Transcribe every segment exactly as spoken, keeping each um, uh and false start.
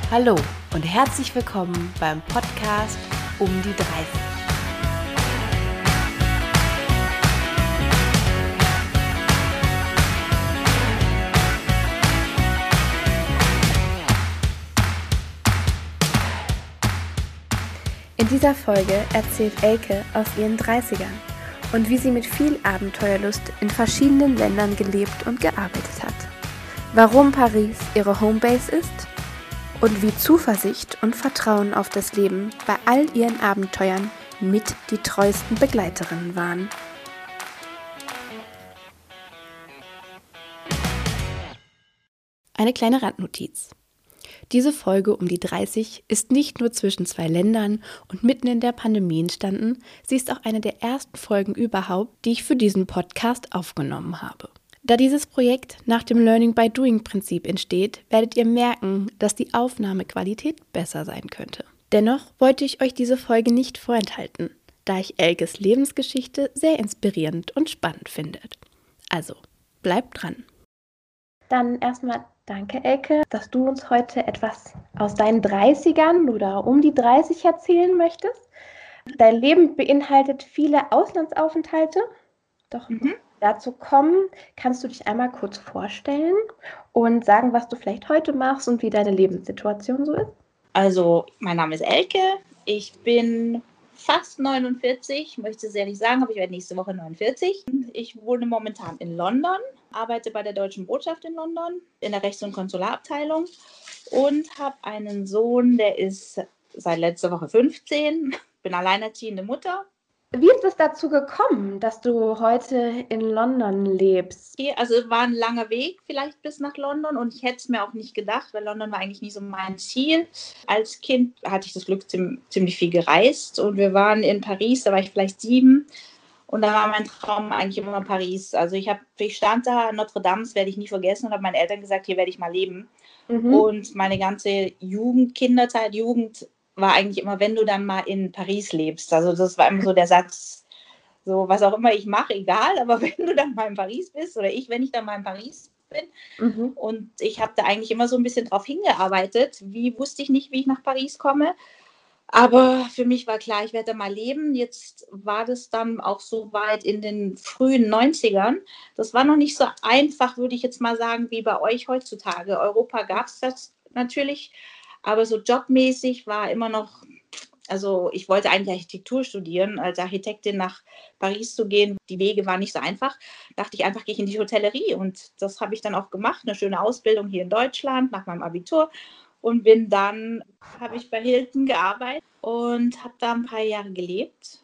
Hallo und herzlich willkommen beim Podcast Um die dreißig. In dieser Folge erzählt Elke aus ihren dreißigern und wie sie mit viel Abenteuerlust in verschiedenen Ländern gelebt und gearbeitet hat. Warum Paris ihre Homebase ist und wie Zuversicht und Vertrauen auf das Leben bei all ihren Abenteuern mit die treuesten Begleiterinnen waren. Eine kleine Randnotiz. Diese Folge um die dreißig ist nicht nur zwischen zwei Ländern und mitten in der Pandemie entstanden, sie ist auch eine der ersten Folgen überhaupt, die ich für diesen Podcast aufgenommen habe. Da dieses Projekt nach dem Learning-by-Doing-Prinzip entsteht, werdet ihr merken, dass die Aufnahmequalität besser sein könnte. Dennoch wollte ich euch diese Folge nicht vorenthalten, da ich Elkes Lebensgeschichte sehr inspirierend und spannend finde. Also, bleibt dran. Dann erstmal danke, Elke, dass du uns heute etwas aus deinen dreißigern oder um die dreißig erzählen möchtest. Dein Leben beinhaltet viele Auslandsaufenthalte, doch mhm. Dazu kommen, kannst du dich einmal kurz vorstellen und sagen, was du vielleicht heute machst und wie deine Lebenssituation so ist? Also, mein Name ist Elke, ich bin fast neunundvierzig, möchte es ehrlich sagen, aber ich werde nächste Woche neunundvierzig. Ich wohne momentan in London, arbeite bei der Deutschen Botschaft in London, in der Rechts- und Konsularabteilung und habe einen Sohn, der ist seit letzter Woche fünfzehn, bin alleinerziehende Mutter. Wie ist es dazu gekommen, dass du heute in London lebst? Also es war ein langer Weg vielleicht bis nach London und ich hätte es mir auch nicht gedacht, weil London war eigentlich nie so mein Ziel. Als Kind hatte ich das Glück, ziemlich viel gereist und wir waren in Paris, da war ich vielleicht sieben und da war mein Traum eigentlich immer Paris. Also ich, hab, ich stand da, Notre Dame, das werde ich nie vergessen und habe meinen Eltern gesagt, hier werde ich mal leben. Mhm. Und meine ganze Jugend, Kinderzeit, Jugend war eigentlich immer, wenn du dann mal in Paris lebst. Also das war immer so der Satz, so was auch immer ich mache, egal, aber wenn du dann mal in Paris bist oder ich, wenn ich dann mal in Paris bin. Mhm. Und ich habe da eigentlich immer so ein bisschen drauf hingearbeitet. Wie wusste ich nicht, wie ich nach Paris komme. Aber für mich war klar, ich werde da mal leben. Jetzt war das dann auch so weit in den frühen neunzigern. Das war noch nicht so einfach, würde ich jetzt mal sagen, wie bei euch heutzutage. Europa gab es das natürlich, aber so jobmäßig war immer noch, also ich wollte eigentlich Architektur studieren, als Architektin nach Paris zu gehen. Die Wege waren nicht so einfach. Dachte ich einfach, gehe ich in die Hotellerie und das habe ich dann auch gemacht. Eine schöne Ausbildung hier in Deutschland nach meinem Abitur und bin dann, habe ich bei Hilton gearbeitet und habe da ein paar Jahre gelebt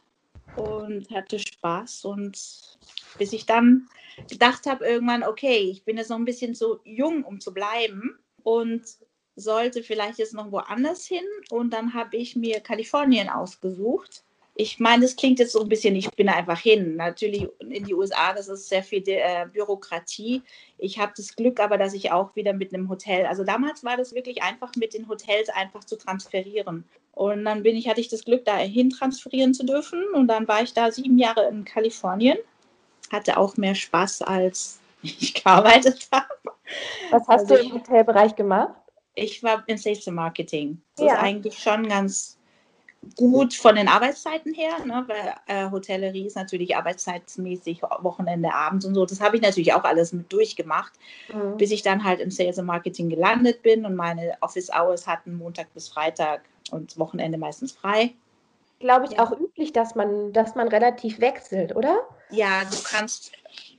und hatte Spaß und bis ich dann gedacht habe irgendwann, okay, ich bin jetzt noch ein bisschen zu jung, um zu bleiben und sollte vielleicht jetzt noch woanders hin und dann habe ich mir Kalifornien ausgesucht. Ich meine, das klingt jetzt so ein bisschen, ich bin einfach hin. Natürlich in die U S A, das ist sehr viel äh, Bürokratie. Ich habe das Glück aber, dass ich auch wieder mit einem Hotel, also damals war das wirklich einfach mit den Hotels einfach zu transferieren. Und dann bin ich, hatte ich das Glück, dahin transferieren zu dürfen und dann war ich da sieben Jahre in Kalifornien. Hatte auch mehr Spaß, als ich gearbeitet habe. Was hast also du im Hotelbereich gemacht? Ich war im Sales und Marketing. Das ja. ist eigentlich schon ganz gut von den Arbeitszeiten her, ne? Weil äh, Hotellerie ist natürlich arbeitszeitmäßig, Wochenende, abends und so. Das habe ich natürlich auch alles mit durchgemacht, mhm. bis ich dann halt im Sales und Marketing gelandet bin und meine Office Hours hatten Montag bis Freitag und Wochenende meistens frei. Glaube ich ja. Auch üblich, dass man, dass man relativ wechselt, oder? Ja, du kannst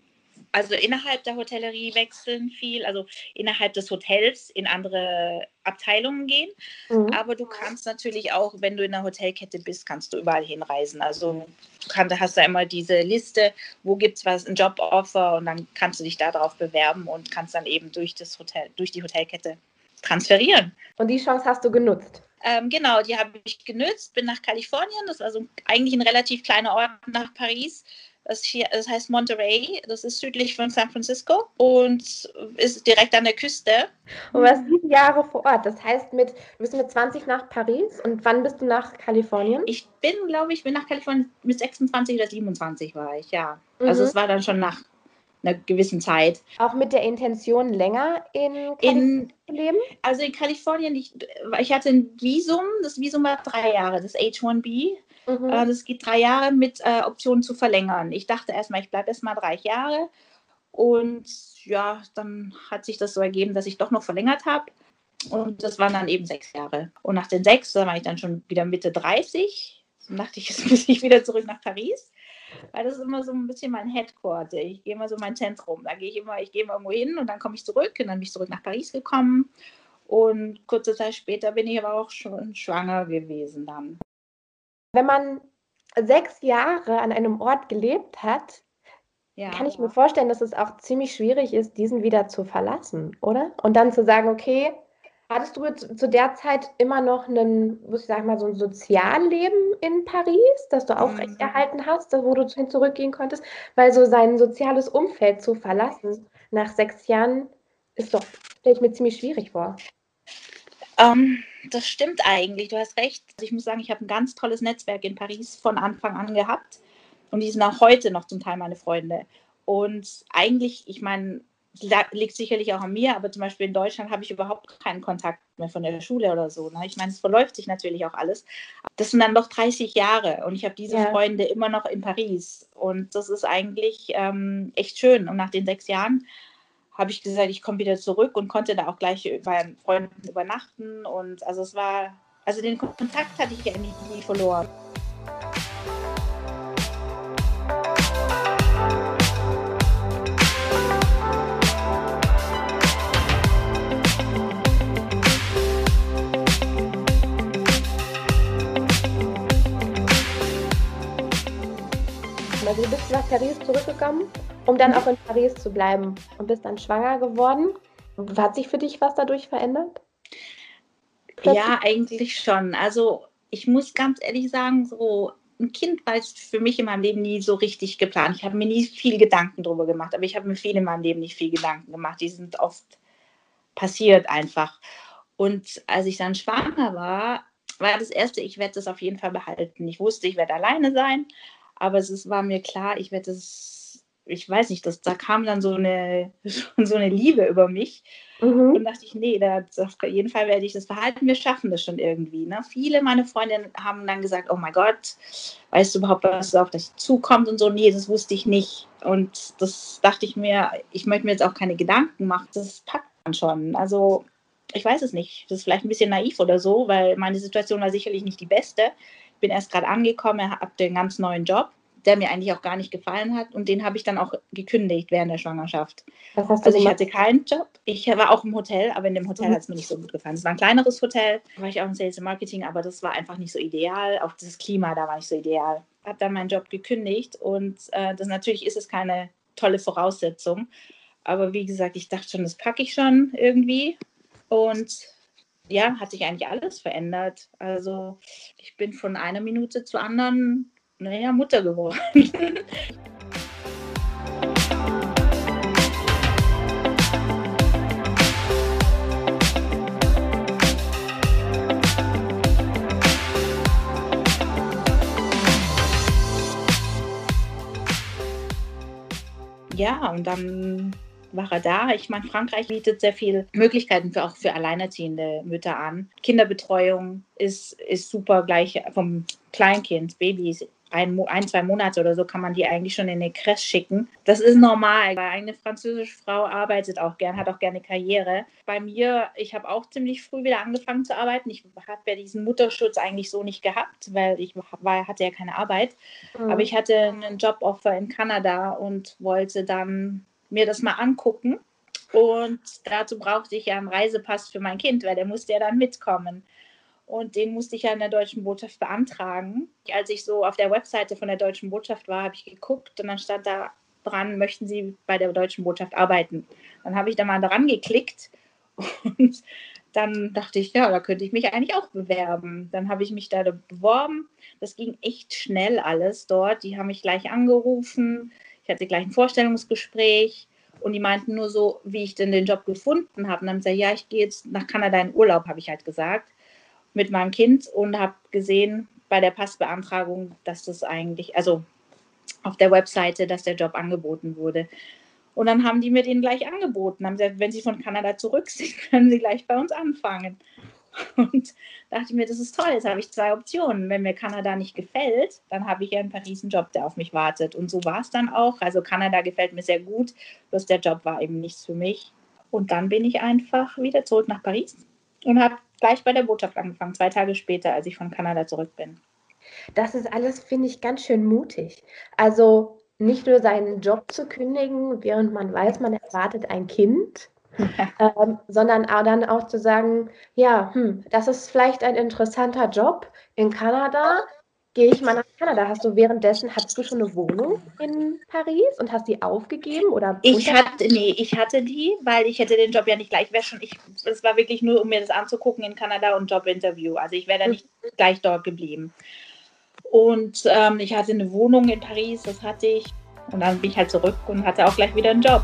also innerhalb der Hotellerie wechseln viel, also innerhalb des Hotels in andere Abteilungen gehen. Mhm. Aber du kannst natürlich auch, wenn du in einer Hotelkette bist, kannst du überall hinreisen. Also du kannst, hast da immer diese Liste, wo gibt es was, ein Joboffer und dann kannst du dich darauf bewerben und kannst dann eben durch das Hotel, durch die Hotelkette transferieren. Und die Chance hast du genutzt? Ähm, genau, die habe ich genutzt, bin nach Kalifornien, das war so eigentlich ein relativ kleiner Ort nach Paris. Das, hier, das heißt Monterey, das ist südlich von San Francisco und ist direkt an der Küste. Und du warst sieben Jahre vor Ort, das heißt, mit, du bist mit zwanzig nach Paris und wann bist du nach Kalifornien? Ich bin, glaube ich, bin nach Kalifornien mit sechsundzwanzig oder siebenundzwanzig war ich, ja. Mhm. Also es war dann schon nach einer gewissen Zeit. Auch mit der Intention, länger in In, Kalifornien zu leben? also in Kalifornien, ich, ich hatte ein Visum, das Visum war drei Jahre, das H eins B. Mhm. Äh, das geht drei Jahre mit äh, Option zu verlängern. Ich dachte erstmal, ich bleibe erstmal drei Jahre. Und ja, dann hat sich das so ergeben, dass ich doch noch verlängert habe. Und das waren dann eben sechs Jahre. Und nach den sechs, da war ich dann schon wieder Mitte dreißig. Dann dachte ich, jetzt muss ich wieder zurück nach Paris. Weil das ist immer so ein bisschen mein Headquarter. Ich gehe immer so mein Zentrum. Da gehe ich immer, ich gehe immer irgendwo hin und dann komme ich zurück. Und dann bin ich zurück nach Paris gekommen. Und kurze Zeit später bin ich aber auch schon schwanger gewesen dann. Wenn man sechs Jahre an einem Ort gelebt hat, Ja. kann ich mir vorstellen, dass es auch ziemlich schwierig ist, diesen wieder zu verlassen, oder? Und dann zu sagen, okay, hattest du zu, zu der Zeit immer noch einen, muss ich sagen mal, so ein Sozialleben in Paris, das du aufrechterhalten hast, wo du hin zurückgehen konntest? Weil so sein soziales Umfeld zu verlassen nach sechs Jahren ist doch, stelle ich mir ziemlich schwierig vor. Ähm, das stimmt eigentlich, du hast recht. Also ich muss sagen, ich habe ein ganz tolles Netzwerk in Paris von Anfang an gehabt. Und die sind auch heute noch zum Teil meine Freunde. Und eigentlich, ich meine, liegt sicherlich auch an mir, aber zum Beispiel in Deutschland habe ich überhaupt keinen Kontakt mehr von der Schule oder so. Ne? Ich meine, es verläuft sich natürlich auch alles. Das sind dann doch dreißig Jahre und ich habe diese Ja. Freunde immer noch in Paris. Und das ist eigentlich ähm, echt schön. Und nach den sechs Jahren habe ich gesagt, ich komme wieder zurück und konnte da auch gleich bei Freunden übernachten. Und also es war, also den Kontakt hatte ich eigentlich nie verloren. Also du bist nach Paris zurückgekommen, um dann auch in Paris zu bleiben und bist dann schwanger geworden. Hat sich für dich was dadurch verändert? Plötzlich? Ja, eigentlich schon. Also ich muss ganz ehrlich sagen, so ein Kind war jetzt für mich in meinem Leben nie so richtig geplant. Ich habe mir nie viel Gedanken drüber gemacht, aber ich habe mir viel in meinem Leben nicht viel Gedanken gemacht. Die sind oft passiert einfach. Und als ich dann schwanger war, war das Erste, ich werde das auf jeden Fall behalten. Ich wusste, ich werde alleine sein, aber es ist, war mir klar, ich werde das, ich weiß nicht, das, da kam dann so eine, so eine Liebe über mich. Mhm. Und dachte ich, nee, das, auf jeden Fall werde ich das behalten, wir schaffen das schon irgendwie. Ne? Viele meiner Freundinnen haben dann gesagt, oh mein Gott, weißt du überhaupt, was auf dich zukommt und so? Nee, das wusste ich nicht. Und das dachte ich mir, ich möchte mir jetzt auch keine Gedanken machen, das packt man schon. Also ich weiß es nicht, das ist vielleicht ein bisschen naiv oder so, weil meine Situation war sicherlich nicht die beste. Ich bin erst gerade angekommen, habe den ganz neuen Job, der mir eigentlich auch gar nicht gefallen hat und den habe ich dann auch gekündigt während der Schwangerschaft. Was hast du Also ich gemacht? hatte keinen Job. Ich war auch im Hotel, aber in dem Hotel Mhm. hat es mir nicht so gut gefallen. Es war ein kleineres Hotel, da war ich auch im Sales und Marketing, aber das war einfach nicht so ideal. Auch das Klima da war nicht so ideal. Ich habe dann meinen Job gekündigt und äh, das natürlich ist es keine tolle Voraussetzung. Aber wie gesagt, ich dachte schon, das packe ich schon irgendwie. Und ja, hat sich eigentlich alles verändert. Also ich bin von einer Minute zur anderen, naja, Mutter geworden. Ja, und dann war er da. Ich meine, Frankreich bietet sehr viele Möglichkeiten für, auch für alleinerziehende Mütter an. Kinderbetreuung ist, ist super, gleich vom Kleinkind, Babys. Ein, ein, zwei Monate oder so kann man die eigentlich schon in eine Crèche schicken. Das ist normal, weil eine französische Frau arbeitet auch gern, hat auch gerne Karriere. Bei mir, ich habe auch ziemlich früh wieder angefangen zu arbeiten. Ich habe ja diesen Mutterschutz eigentlich so nicht gehabt, weil ich war, hatte ja keine Arbeit. Mhm. Aber ich hatte einen Joboffer in Kanada und wollte dann mir das mal angucken. Und dazu brauchte ich ja einen Reisepass für mein Kind, weil der musste ja dann mitkommen. Und den musste ich ja in der Deutschen Botschaft beantragen. Als ich so auf der Webseite von der Deutschen Botschaft war, habe ich geguckt und dann stand da dran, möchten Sie bei der Deutschen Botschaft arbeiten? Dann habe ich da mal dran geklickt und dann dachte ich, ja, da könnte ich mich eigentlich auch bewerben. Dann habe ich mich da beworben. Das ging echt schnell alles dort. Die haben mich gleich angerufen. Ich hatte gleich ein Vorstellungsgespräch. Und die meinten nur so, wie ich denn den Job gefunden habe. Und dann haben sie gesagt, ja, ich gehe jetzt nach Kanada in Urlaub, habe ich halt gesagt, mit meinem Kind und habe gesehen bei der Passbeantragung, dass das eigentlich, also auf der Webseite, dass der Job angeboten wurde. Und dann haben die mir den gleich angeboten. Haben gesagt, wenn Sie von Kanada zurück sind, können Sie gleich bei uns anfangen. Und dachte ich mir, das ist toll, jetzt habe ich zwei Optionen. Wenn mir Kanada nicht gefällt, dann habe ich ja in Paris einen Job, der auf mich wartet. Und so war es dann auch. Also Kanada gefällt mir sehr gut, bloß der Job war eben nichts für mich. Und dann bin ich einfach wieder zurück nach Paris und habe gleich bei der Botschaft angefangen, zwei Tage später, als ich von Kanada zurück bin. Das ist alles, finde ich, ganz schön mutig. Also nicht nur seinen Job zu kündigen, während man weiß, man erwartet ein Kind, ähm, sondern auch dann auch zu sagen, ja, hm, das ist vielleicht ein interessanter Job in Kanada. Gehe ich mal nach Kanada. Hast du währenddessen, hattest du schon eine Wohnung in Paris und hast die aufgegeben oder Ich hatte, nee, ich hatte die, weil ich hätte den Job ja nicht gleich, wäre schon, ich, es war wirklich nur, um mir das anzugucken in Kanada und Jobinterview. Also ich wäre da nicht gleich dort geblieben. Und ähm, ich hatte eine Wohnung in Paris, das hatte ich. Und dann bin ich halt zurück und hatte auch gleich wieder einen Job.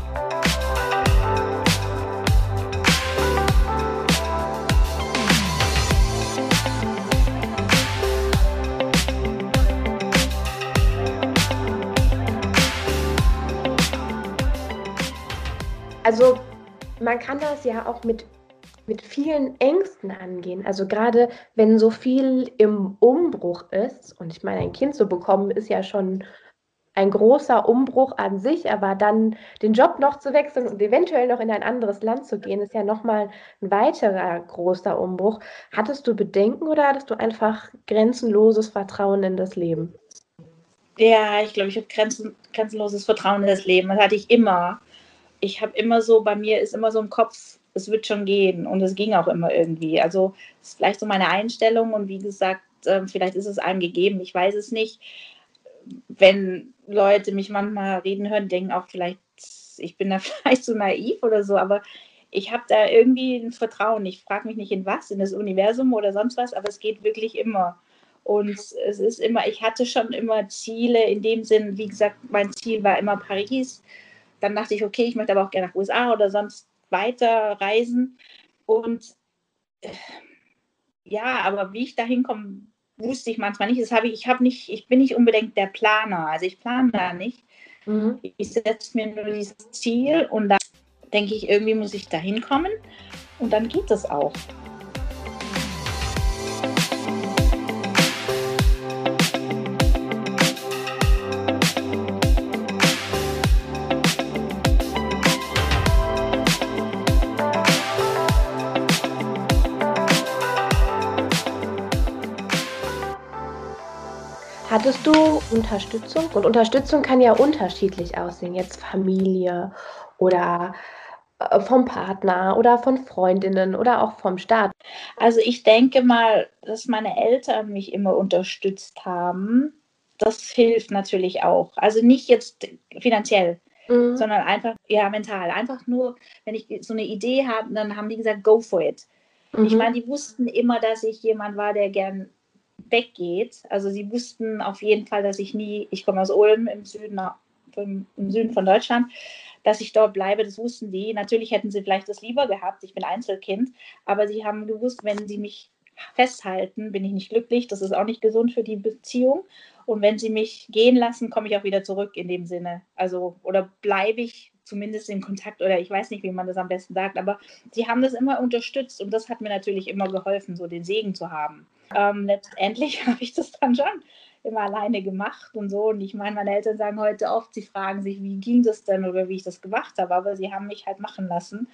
Also man kann das ja auch mit, mit vielen Ängsten angehen. Also gerade wenn so viel im Umbruch ist, und ich meine, ein Kind zu bekommen, ist ja schon ein großer Umbruch an sich, aber dann den Job noch zu wechseln und eventuell noch in ein anderes Land zu gehen, ist ja nochmal ein weiterer großer Umbruch. Hattest du Bedenken oder hattest du einfach grenzenloses Vertrauen in das Leben? Ja, ich glaube, ich habe grenzen, grenzenloses Vertrauen in das Leben. Das hatte ich immer. Ich habe immer so, bei mir ist immer so im Kopf, es wird schon gehen. Und es ging auch immer irgendwie. Also das ist vielleicht so meine Einstellung. Und wie gesagt, vielleicht ist es einem gegeben. Ich weiß es nicht. Wenn Leute mich manchmal reden hören, denken auch vielleicht, ich bin da vielleicht so naiv oder so. Aber ich habe da irgendwie ein Vertrauen. Ich frage mich nicht in was, in das Universum oder sonst was. Aber es geht wirklich immer. Und es ist immer, ich hatte schon immer Ziele in dem Sinn, wie gesagt, mein Ziel war immer Paris. Dann dachte ich, okay, ich möchte aber auch gerne nach U S A oder sonst weiter reisen. Und äh, ja, aber wie ich da hinkomme, wusste ich manchmal nicht. Das habe ich, ich habe nicht, ich bin nicht unbedingt der Planer. Also ich plane da nicht. Mhm. Ich setze mir nur dieses Ziel und dann denke ich, irgendwie muss ich da hinkommen und dann geht das auch. Hattest du Unterstützung? Und Unterstützung kann ja unterschiedlich aussehen. Jetzt Familie oder vom Partner oder von Freundinnen oder auch vom Staat. Also ich denke mal, dass meine Eltern mich immer unterstützt haben. Das hilft natürlich auch. Also nicht jetzt finanziell, mhm. sondern einfach, ja, mental. Einfach nur, wenn ich so eine Idee habe, dann haben die gesagt, go for it. Mhm. Ich meine, die wussten immer, dass ich jemand war, der gern weggeht. Also sie wussten auf jeden Fall, dass ich nie, ich komme aus Ulm im Süden, im Süden von Deutschland, dass ich dort bleibe, das wussten die. Natürlich hätten sie vielleicht das lieber gehabt, ich bin Einzelkind, aber sie haben gewusst, wenn sie mich festhalten, bin ich nicht glücklich, das ist auch nicht gesund für die Beziehung. Und wenn sie mich gehen lassen, komme ich auch wieder zurück in dem Sinne. Also, oder bleibe ich zumindest in Kontakt, oder ich weiß nicht, wie man das am besten sagt, aber sie haben das immer unterstützt und das hat mir natürlich immer geholfen, so den Segen zu haben. Ähm, letztendlich habe ich das dann schon immer alleine gemacht und so. Und ich meine, meine Eltern sagen heute oft, sie fragen sich, wie ging das denn oder wie ich das gemacht habe, aber sie haben mich halt machen lassen.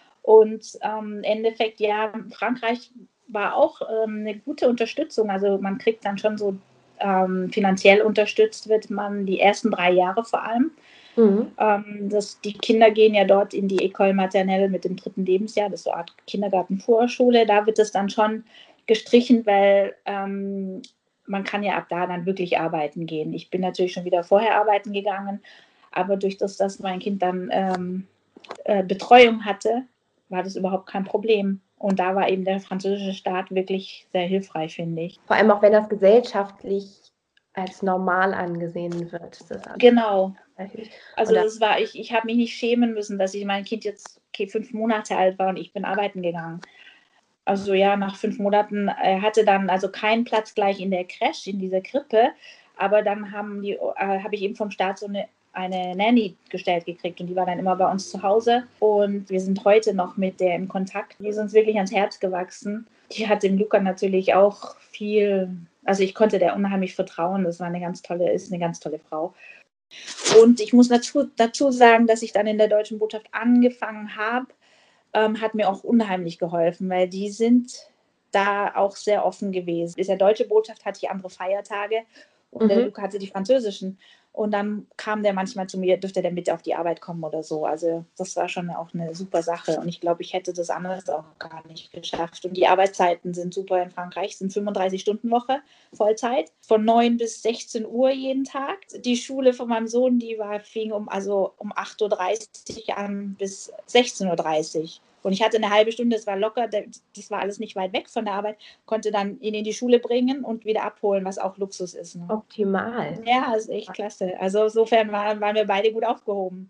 Und ähm, im Endeffekt, ja, Frankreich war auch ähm, eine gute Unterstützung. Also man kriegt dann schon so ähm, finanziell unterstützt, wird man die ersten drei Jahre vor allem. Mhm. Ähm, das, die Kinder gehen ja dort in die École Maternelle mit dem dritten Lebensjahr, das ist so eine Art Kindergarten-Vorschule. Da wird es dann schon gestrichen, weil ähm, man kann ja ab da dann wirklich arbeiten gehen. Ich bin natürlich schon wieder vorher arbeiten gegangen, aber durch das, dass mein Kind dann ähm, äh, Betreuung hatte, war das überhaupt kein Problem. Und da war eben der französische Staat wirklich sehr hilfreich, finde ich. Vor allem auch, wenn das gesellschaftlich als normal angesehen wird. Das genau. Also das war, ich, ich habe mich nicht schämen müssen, dass ich mein Kind jetzt okay, fünf Monate alt war und ich bin arbeiten gegangen. Also ja, nach fünf Monaten äh, hatte dann also keinen Platz gleich in der Crèche, in dieser Krippe, aber dann haben die, äh, habe ich eben vom Staat so eine eine Nanny gestellt gekriegt und die war dann immer bei uns zu Hause und wir sind heute noch mit der im Kontakt. Die ist uns wirklich ans Herz gewachsen. Die hat dem Luca natürlich auch viel, also ich konnte der unheimlich vertrauen. Das war eine ganz tolle, ist eine ganz tolle Frau. Und ich muss dazu, dazu sagen, dass ich dann in der Deutschen Botschaft angefangen habe, ähm, hat mir auch unheimlich geholfen, weil die sind da auch sehr offen gewesen. In der Deutschen Botschaft hatte ich andere Feiertage und mhm. der Luca hatte die französischen. Und dann kam der manchmal zu mir, dürfte der mit auf die Arbeit kommen oder so. Also das war schon auch eine super Sache. Und ich glaube, ich hätte das anders auch gar nicht geschafft. Und die Arbeitszeiten sind super in Frankreich, sind fünfunddreißig-Stunden-Woche, Vollzeit, von neun bis sechzehn Uhr jeden Tag. Die Schule von meinem Sohn, die war, fing um, also um acht Uhr dreißig an bis sechzehn Uhr dreißig. Und ich hatte eine halbe Stunde, das war locker, das war alles nicht weit weg von der Arbeit, konnte dann ihn in die Schule bringen und wieder abholen, was auch Luxus ist. Ne? Optimal. Ja, ist echt klasse. Also insofern waren, waren wir beide gut aufgehoben.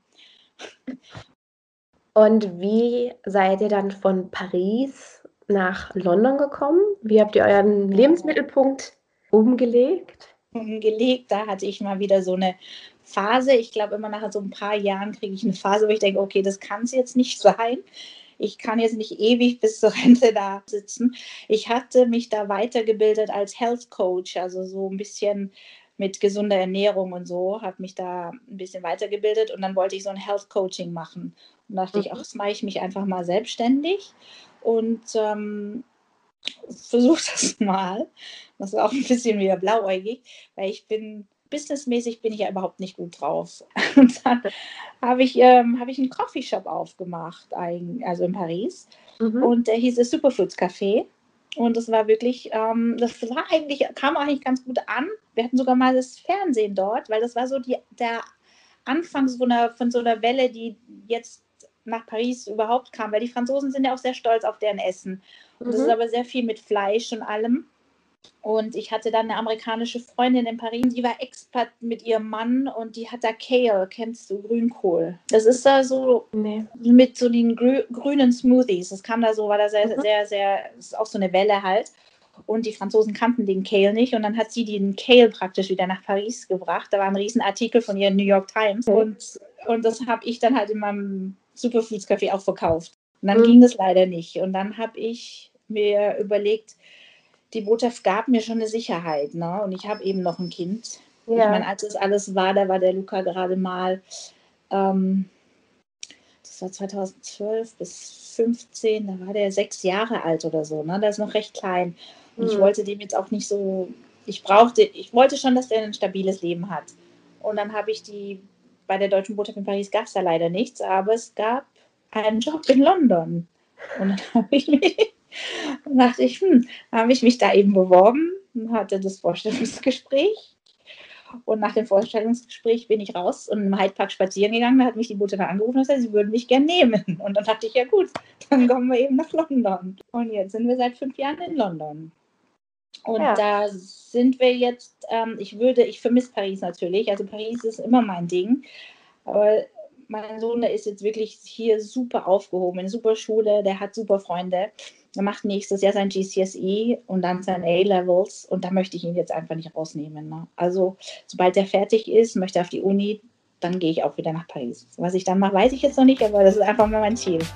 Und wie seid ihr dann von Paris nach London gekommen? Wie habt ihr euren Lebensmittelpunkt umgelegt? Umgelegt, da hatte ich mal wieder so eine Phase. Ich glaube, immer nach so ein paar Jahren kriege ich eine Phase, wo ich denke, okay, das kann es jetzt nicht sein. Ich kann jetzt nicht ewig bis zur Rente da sitzen. Ich hatte mich da weitergebildet als Health Coach, also so ein bisschen mit gesunder Ernährung und so, habe mich da ein bisschen weitergebildet und dann wollte ich so ein Health Coaching machen. Und dachte mhm. ich, ach, das mache ich mich einfach mal selbstständig und ähm, versuche das mal. Das war auch ein bisschen wieder blauäugig, weil ich bin, businessmäßig bin ich ja überhaupt nicht gut drauf. Und dann habe ich, ähm, hab ich einen Coffeeshop aufgemacht, also in Paris. Mhm. Und der hieß das Superfoods Café. Und das war wirklich, ähm, das war eigentlich, kam eigentlich ganz gut an. Wir hatten sogar mal das Fernsehen dort, weil das war so die, der Anfang so einer, von so einer Welle, die jetzt nach Paris überhaupt kam. Weil die Franzosen sind ja auch sehr stolz auf deren Essen. Und das mhm. ist aber sehr viel mit Fleisch und allem. Und ich hatte dann eine amerikanische Freundin in Paris, die war Expat mit ihrem Mann und die hat da Kale, kennst du, Grünkohl. Das ist da so nee. mit so den grü- grünen Smoothies. Das kam da so, war da sehr, mhm. sehr, sehr, das ist auch so eine Welle halt. Und die Franzosen kannten den Kale nicht und dann hat sie den Kale praktisch wieder nach Paris gebracht. Da war ein Riesenartikel von ihr in New York Times okay. und, und das habe ich dann halt in meinem Superfoods Café auch verkauft. Und dann mhm. ging das leider nicht. Und dann habe ich mir überlegt, die Botschaft gab mir schon eine Sicherheit, ne? Und ich habe eben noch ein Kind. Ja. Ich meine, als das alles war, da war der Luca gerade mal, ähm, das war zweitausendzwölf bis fünfzehn, da war der sechs Jahre alt oder so, ne? Der ist noch recht klein. Und mhm. ich wollte dem jetzt auch nicht so, ich brauchte, ich wollte schon, dass der ein stabiles Leben hat. Und dann habe ich die, bei der Deutschen Botschaft in Paris gab es da leider nichts, aber es gab einen Job in London. Und dann habe ich mich Und dachte ich, hm, habe ich mich da eben beworben und hatte das Vorstellungsgespräch. Und nach dem Vorstellungsgespräch bin ich raus und im Hyde Park spazieren gegangen. Da hat mich die Botschaft angerufen und gesagt, sie würden mich gerne nehmen. Und dann dachte ich, ja gut, dann kommen wir eben nach London. Und jetzt sind wir seit fünf Jahren in London. Und ja. da sind wir jetzt, ähm, ich würde, ich vermisse Paris natürlich. Also Paris ist immer mein Ding. Aber mein Sohn, der ist jetzt wirklich hier super aufgehoben, in einer super Schule, der hat super Freunde. Er macht nächstes Jahr sein G C S E und dann sein A-Levels und da möchte ich ihn jetzt einfach nicht rausnehmen. Ne? Also sobald er fertig ist, möchte er auf die Uni, dann gehe ich auch wieder nach Paris. Was ich dann mache, weiß ich jetzt noch nicht, aber das ist einfach mal mein Ziel.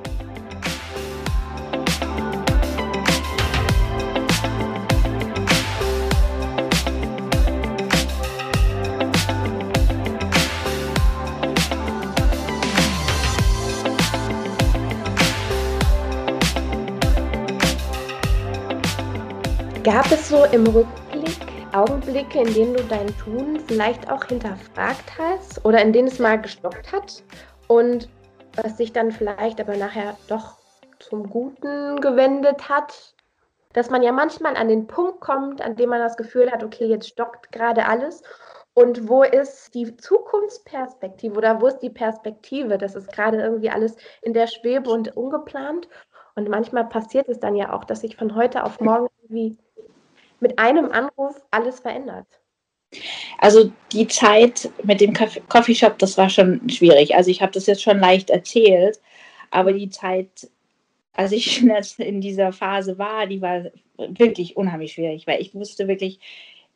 Gab es so im Rückblick Augenblicke, in denen du dein Tun vielleicht auch hinterfragt hast oder in denen es mal gestockt hat und was sich dann vielleicht aber nachher doch zum Guten gewendet hat? Dass man ja manchmal an den Punkt kommt, an dem man das Gefühl hat, okay, jetzt stockt gerade alles und wo ist die Zukunftsperspektive oder wo ist die Perspektive? Das ist gerade irgendwie alles in der Schwebe und ungeplant und manchmal passiert es dann ja auch, dass sich von heute auf morgen irgendwie mit einem Anruf alles verändert. Also die Zeit mit dem Coffeeshop, das war schon schwierig. Also ich habe das jetzt schon leicht erzählt, aber die Zeit, als ich in dieser Phase war, die war wirklich unheimlich schwierig, weil ich wusste wirklich,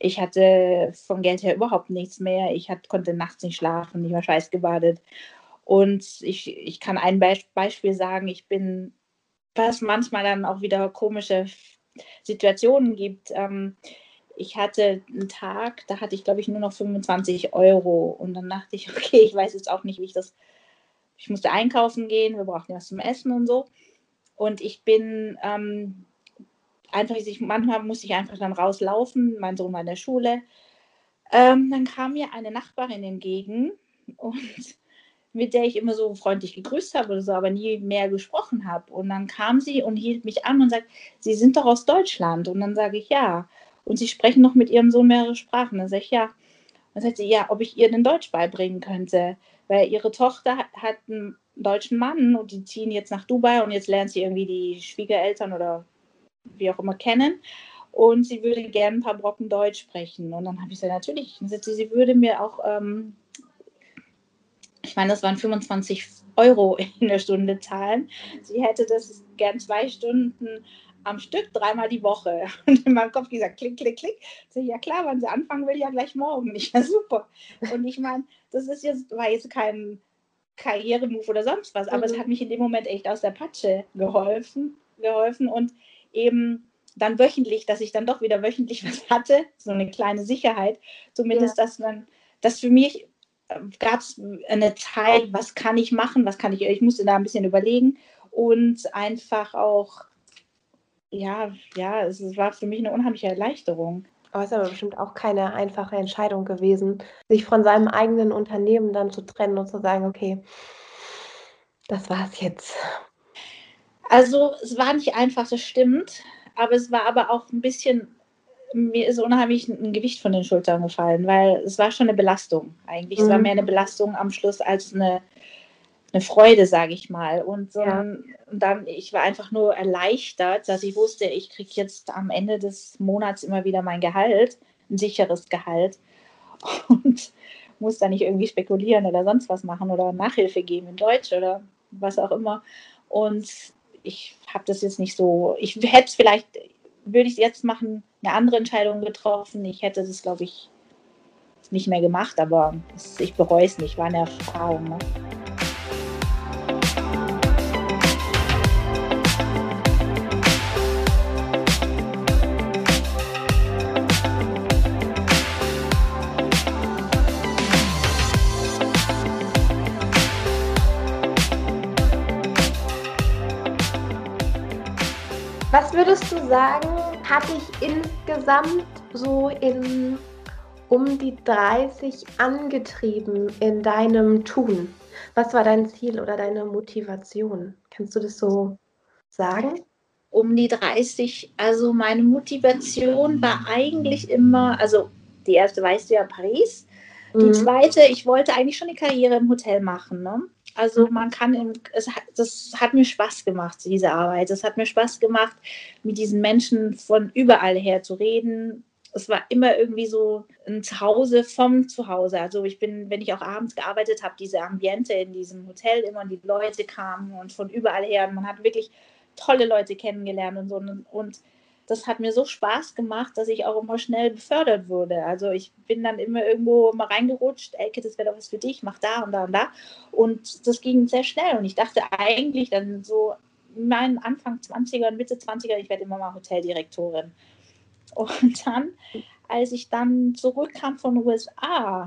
Ich hatte vom Geld her überhaupt nichts mehr. Ich hat, konnte nachts nicht schlafen, nicht mehr schweißgebadet. Und ich, ich kann ein Be- Beispiel sagen, ich bin, was manchmal dann auch wieder komische Situationen gibt. Ähm, ich hatte einen Tag, da hatte ich, glaube ich, nur noch fünfundzwanzig Euro. Und dann dachte ich, okay, ich weiß jetzt auch nicht, wie ich das, ich musste einkaufen gehen, wir brauchten was zum Essen und so. Und ich bin ähm, einfach, ich, manchmal musste ich einfach dann rauslaufen, mein Sohn war in der Schule. Ähm, dann kam mir eine Nachbarin entgegen und mit der ich immer so freundlich gegrüßt habe oder so, aber nie mehr gesprochen habe. Und dann kam sie und hielt mich an und sagt, Sie sind doch aus Deutschland. Und dann sage ich, ja. Und Sie sprechen noch mit Ihrem Sohn mehrere Sprachen. Dann sage ich, ja. Und dann sagt sie, ja, ob ich ihr den Deutsch beibringen könnte. Weil ihre Tochter hat, hat einen deutschen Mann und die ziehen jetzt nach Dubai und jetzt lernt sie irgendwie die Schwiegereltern oder wie auch immer kennen. Und sie würde gerne ein paar Brocken Deutsch sprechen. Und dann habe ich gesagt, natürlich. Dann sagt sie, sie würde mir auch... Ähm, ich meine, das waren fünfundzwanzig Euro in der Stunde zahlen. Sie hätte das gern zwei Stunden am Stück, dreimal die Woche. Und in meinem Kopf gesagt, klick, klick, klick. So, ja klar, wenn sie anfangen will, ja gleich morgen. Ich, ja super. Und ich meine, das ist jetzt, war jetzt kein Karrieremove oder sonst was, aber mhm. es hat mich in dem Moment echt aus der Patsche geholfen, geholfen und eben dann wöchentlich, dass ich dann doch wieder wöchentlich was hatte, so eine kleine Sicherheit, zumindest, ja. dass man, dass für mich gab es eine Zeit, was kann ich machen, was kann ich, ich musste da ein bisschen überlegen und einfach auch, ja, ja, es war für mich eine unheimliche Erleichterung. Aber es ist aber bestimmt auch keine einfache Entscheidung gewesen, sich von seinem eigenen Unternehmen dann zu trennen und zu sagen, okay, das war's jetzt. Also es war nicht einfach, das stimmt, aber es war aber auch ein bisschen, mir ist unheimlich ein Gewicht von den Schultern gefallen, weil es war schon eine Belastung eigentlich. Mhm. Es war mehr eine Belastung am Schluss als eine, eine Freude, sage ich mal. Und, so ja. ein, und dann, ich war einfach nur erleichtert, dass ich wusste, ich kriege jetzt am Ende des Monats immer wieder mein Gehalt, ein sicheres Gehalt und muss da nicht irgendwie spekulieren oder sonst was machen oder Nachhilfe geben in Deutsch oder was auch immer. Und ich habe das jetzt nicht so, ich hätte es vielleicht, würde ich es jetzt machen, eine andere Entscheidung getroffen. Ich hätte das, glaube ich, nicht mehr gemacht, aber es, ich bereue es nicht, war eine Erfahrung. Ne? Was würdest du sagen, hat dich insgesamt so in um die dreißig angetrieben in deinem Tun? Was war dein Ziel oder deine Motivation? Kannst du das so sagen? Um die dreißig, also meine Motivation war eigentlich immer, also die erste weißt du ja, Paris. Die mhm. zweite, ich wollte eigentlich schon eine Karriere im Hotel machen, ne? Also man kann, im, es hat, das hat mir Spaß gemacht, diese Arbeit. Es hat mir Spaß gemacht, mit diesen Menschen von überall her zu reden. Es war immer irgendwie so ein Zuhause vom Zuhause. Also ich bin, wenn ich auch abends gearbeitet habe, diese Ambiente in diesem Hotel immer und die Leute kamen und von überall her. Und man hat wirklich tolle Leute kennengelernt und so. Und das hat mir so Spaß gemacht, dass ich auch immer schnell befördert wurde. Also ich bin dann immer irgendwo mal reingerutscht, Elke, das wäre doch was für dich, mach da und da und da. Und das ging sehr schnell. Und ich dachte eigentlich dann so in meinen Anfang zwanziger und Mitte zwanziger, ich werde immer mal Hoteldirektorin. Und dann, als ich dann zurückkam von den U S A,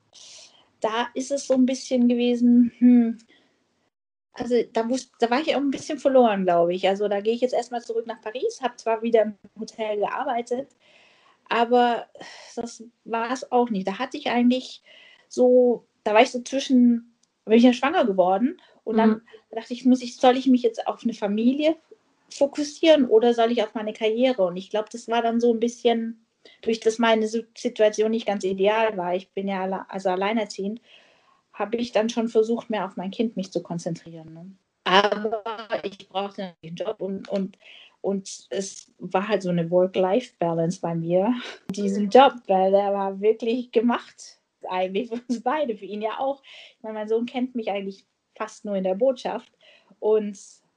da ist es so ein bisschen gewesen, hm, also da, wusste, da war ich auch ein bisschen verloren, glaube ich. Also da gehe ich jetzt erstmal zurück nach Paris, habe zwar wieder im Hotel gearbeitet, aber das war es auch nicht. Da hatte ich eigentlich so, da war ich so zwischen, bin ich ja schwanger geworden und dann mhm. dachte ich, muss ich, soll ich mich jetzt auf eine Familie fokussieren oder soll ich auf meine Karriere? Und ich glaube, das war dann so ein bisschen, durch das meine Situation nicht ganz ideal war, ich bin ja alle, also alleinerziehend, habe ich dann schon versucht, mehr auf mein Kind mich zu konzentrieren. Ne? Aber ich brauchte einen Job und, und, und es war halt so eine Work-Life-Balance bei mir. Diesen Job, weil der war wirklich gemacht, eigentlich für uns beide, für ihn ja auch. Ich meine, mein Sohn kennt mich eigentlich fast nur in der Botschaft und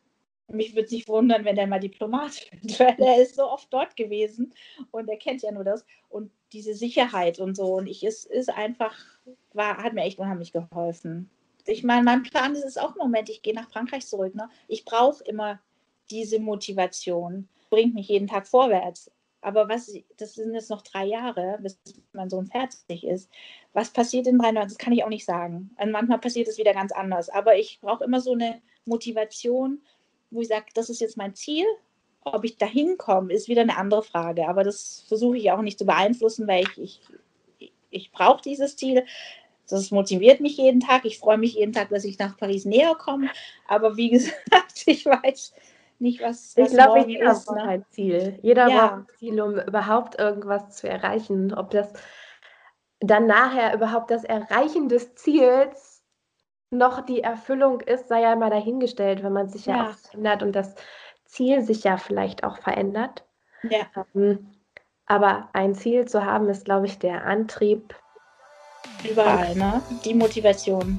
mich würde es nicht wundern, wenn der mal Diplomat wird, weil er ist so oft dort gewesen und er kennt ja nur das. Und diese Sicherheit und so. Und ich ist, ist einfach, war, hat mir echt unheimlich geholfen. Ich meine, mein Plan ist es auch im Moment, ich gehe nach Frankreich zurück. Ne? Ich brauche immer diese Motivation. Bringt mich jeden Tag vorwärts. Aber was, das sind jetzt noch drei Jahre, bis mein Sohn fertig ist. Was passiert in drei Jahren? Das kann ich auch nicht sagen. Und manchmal passiert es wieder ganz anders. Aber ich brauche immer so eine Motivation, wo ich sage, das ist jetzt mein Ziel. Ob ich da hinkomme, ist wieder eine andere Frage. Aber das versuche ich auch nicht zu beeinflussen, weil ich, ich, ich brauche dieses Ziel. Das motiviert mich jeden Tag. Ich freue mich jeden Tag, dass ich nach Paris näher komme. Aber wie gesagt, ich weiß nicht, was, was ich glaube, morgen jeder ist. braucht Ne? ein Ziel. Jeder Ja. braucht ein Ziel, um überhaupt irgendwas zu erreichen. Ob das dann nachher überhaupt das Erreichen des Ziels noch die Erfüllung ist, sei ja mal dahingestellt, wenn man sich ja, Ja. auch verändert und das Ziel sich ja vielleicht auch verändert. Ja. Ähm, aber ein Ziel zu haben, ist, glaube ich, der Antrieb. Überall, ne? Die Motivation.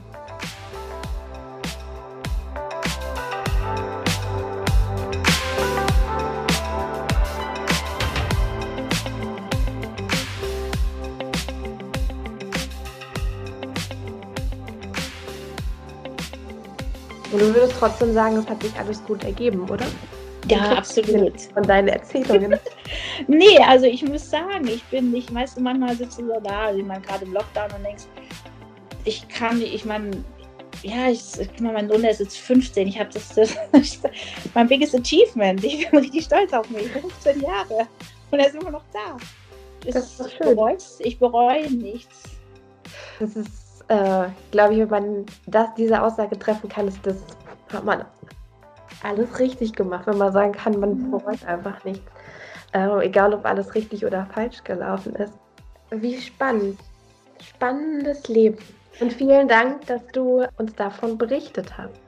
Und du würdest trotzdem sagen, es hat sich alles gut ergeben, oder? Ja, absolut. Von deinen Erzählungen. Nee, also ich muss sagen, ich bin nicht, weißt du, manchmal sitzt du so da, ich meine, gerade im Lockdown und denkst, ich kann, ich meine, ja, ich, ich meine, mein Sohn, der ist jetzt fünfzehn, ich habe das, das mein biggest achievement, ich bin richtig stolz auf mich, fünfzehn Jahre und er ist immer noch da. Das ist doch ich, schön. bereue, ich bereue nichts. Das ist, äh, glaube ich, wenn man das, diese Aussage treffen kann, ist das, hat man alles richtig gemacht, wenn man sagen kann, man bereut einfach nichts. Äh, egal, ob alles richtig oder falsch gelaufen ist. Wie spannend. Spannendes Leben. Und vielen Dank, dass du uns davon berichtet hast.